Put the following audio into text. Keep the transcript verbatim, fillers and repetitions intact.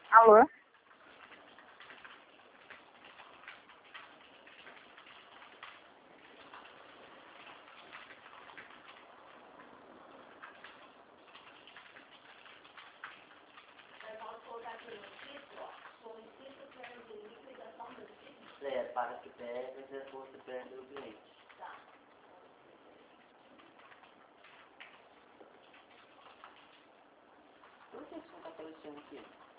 Alô? É, para que perde, depois você perde o cliente. Tá. Por que isso não está aparecendo aqui?